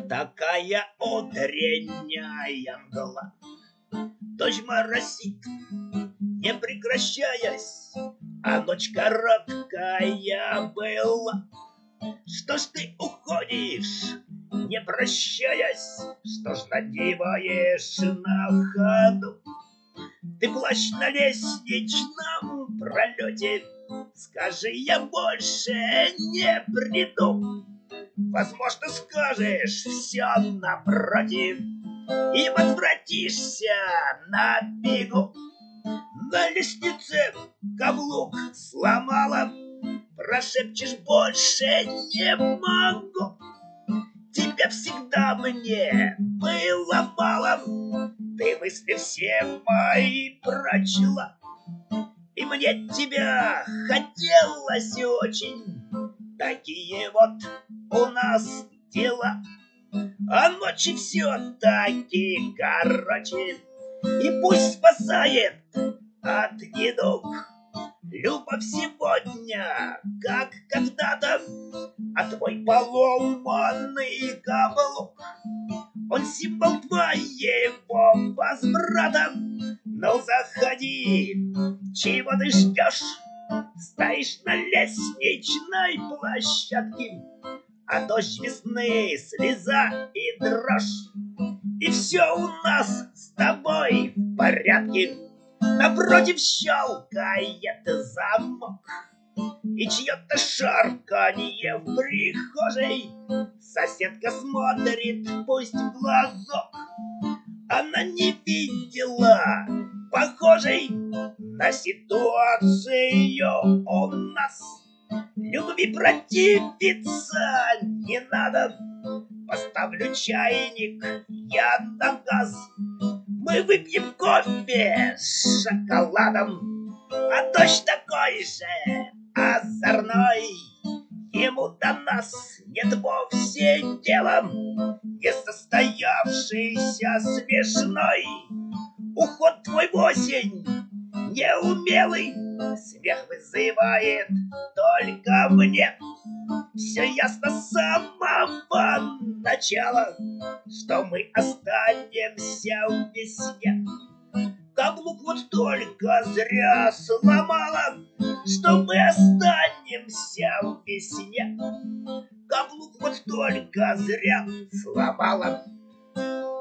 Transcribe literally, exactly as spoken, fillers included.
Такая утренняя мгла, дождь моросит, не прекращаясь, а ночь короткая была. Что ж ты уходишь, не прощаясь? Что ж надеваешь на ходу? Ты плащ на лестничном пролете, скажи, я больше не приду. Возможно, скажешь все напротив и возвратишься на бегу. На лестнице каблук сломала, прошепчешь, больше не могу. Тебя всегда мне было мало, ты мысли все мои прочла, и мне тебя хотелось очень. Такие вот у нас дела, а ночи все-таки короче, и пусть спасает от недуг. Любовь сегодня, как когда-то, а твой поломанный каблук, он символ твоего возврата. Ну заходи, чего ты ждешь? Стоишь на лестничной площадке, а дождь весны, слеза и дрожь, и все у нас с тобой в порядке. Напротив щелкает замок, и чье-то шарканье в прихожей. Соседка смотрит, пусть в глазок, она не видела похожей на ситуацию у нас. Любви противиться не надо, поставлю чайник я на газ. Мы выпьем кофе с шоколадом, а дождь такой же озорной. Ему до нас нет вовсе дела, несостоявшийся смешной. Уход твой в осень неумелый, смех вызывает только мне. Все ясно с самого начала, что мы останемся в весне. Каблук вот только зря сломала, что мы останемся в весне. Каблук вот только зря сломала.